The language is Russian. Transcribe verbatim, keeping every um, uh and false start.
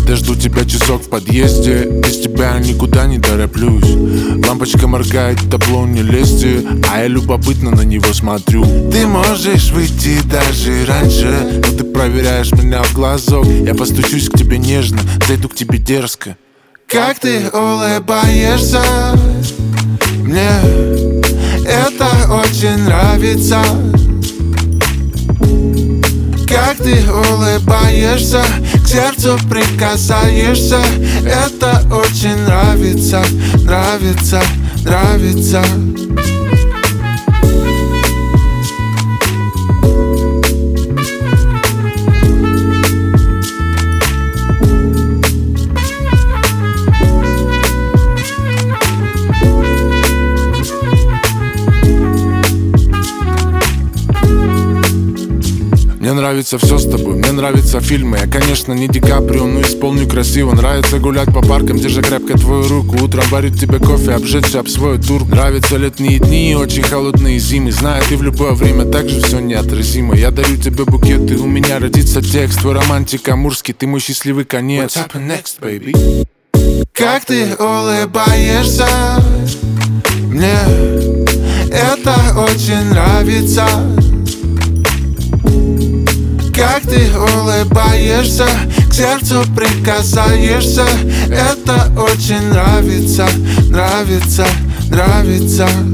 подожду тебя часок в подъезде. Без тебя никуда не тороплюсь. Лампочка моргает, табло не лезьте, а я любопытно на него смотрю. Ты можешь выйти даже раньше, но ты проверяешь меня в глазок. Я постучусь к тебе нежно, зайду к тебе дерзко. Как ты улыбаешься, мне это очень нравится. Как ты улыбаешься, к сердцу прикасаешься. Это очень нравится, нравится, нравится. Мне нравится все с тобой, мне нравятся фильмы. Я, конечно, не Ди Каприо, но исполню красиво. Нравится гулять по паркам, держа крепко твою руку. Утром варить тебе кофе, обжечься об свой тур. Нравятся летние дни и очень холодные зимы. Знаю, ты в любое время также все неотразимо. Я дарю тебе букет, и у меня родится текст. Твой романтик амурский, ты мой счастливый конец. What's happening next, baby? Как ты улыбаешься, мне это очень нравится. Как ты улыбаешься, к сердцу прикасаешься. Это очень нравится, нравится, нравится.